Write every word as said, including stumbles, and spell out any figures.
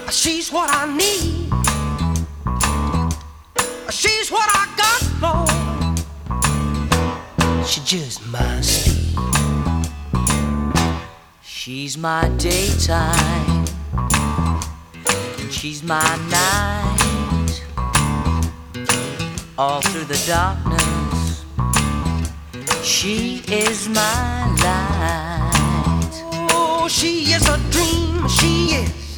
She's what I need. She's what I got for. She just must be. She's my daytime, she's my night. All through the darkness, she is my light. Oh, she is a dream, she is.